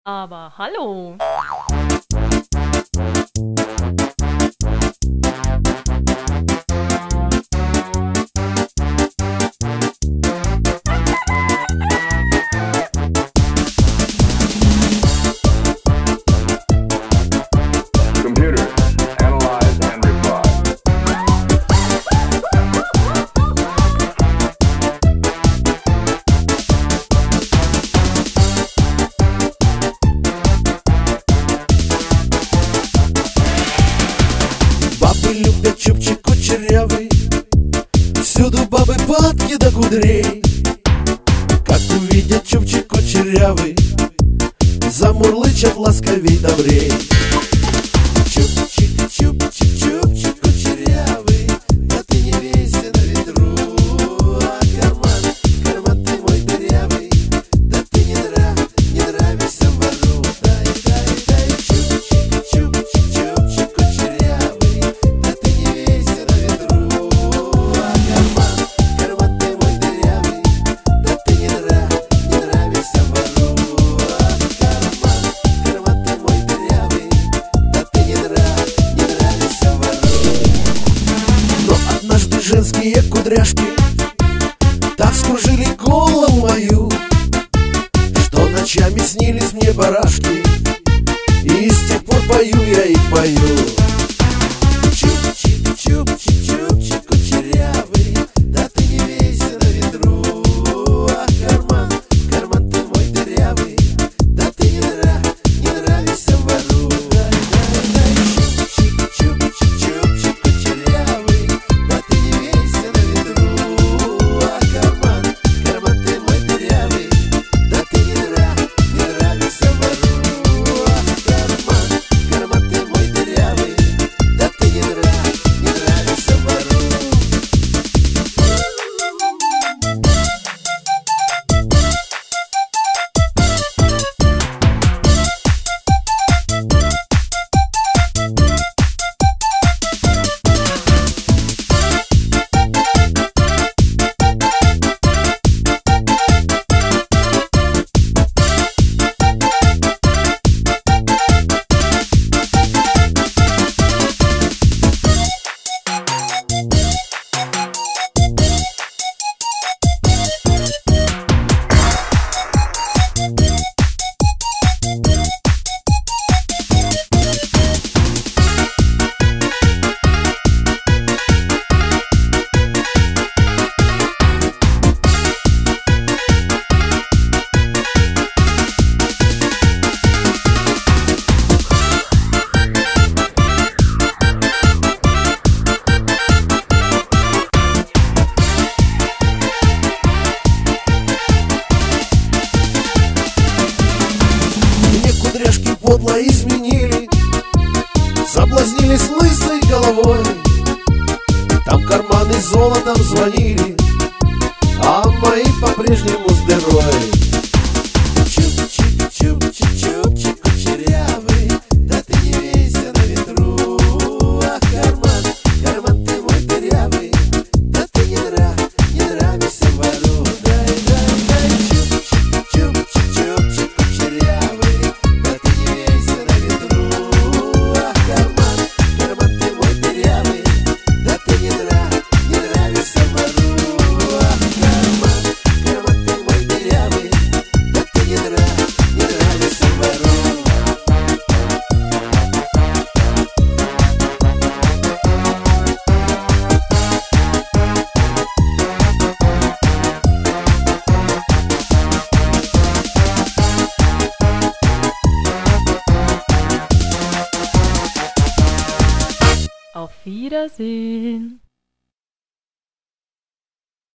Aber hallo. Computer, analyze and reply. Бабы любят чубчик кучерявый, всюду бабы падки до кудрей. Как увидят чубчик кучерявый, замурлычат ласковей добрей. Чубчик, чубчик, чубчик кучерявый, да ты не вейся на ветру. А карман, карман ты мой дырявый, да ты не нравишься вору. Дай, дай, дай, чубчик, чубчик, чубчик кучерявый, да ты не вейся на ветру. А карман, карман ты мой дырявый, да ты не нравишься вору. А карман, карман ты мой дырявый, да ты не нравишься вору. Но однажды женские кудряшки так скружили голову мою, что ночами снились мне барашки, и с тех пор пою я и пою. Чубчик, чубчик, чубчик кучерявый, да ты не вейся на ветру. А карман, карман ты мой дырявый, да ты не нравишься вору. Дай, дай, дай, чубчик, чубчик, чубчик кучерявый, да ты не вейся на ветру. А карман, карман ты мой дырявый, да ты не нравишься вору. А карман, карман ты мой дырявый, да ты не нравишься вору. Мне кудряшки подло изменили, соблазнились лысой головой. Там карманы золотом звонили, а мои по-прежнему с дырой. Чубчик, чубчик, чубчик кучерявый, да ты не вейся на ветру. А карман, карман ты мой дырявый, да ты не нравишься вору. Дай, дай, дай, чубчик, чубчик, чубчик кучерявый, да ты не вейся на ветру. А карман, карман ты мой дырявый, да ты не нравишься вору. А карман, карман ты мой дырявый, да ты не нравишься вору. Auf Wiedersehen.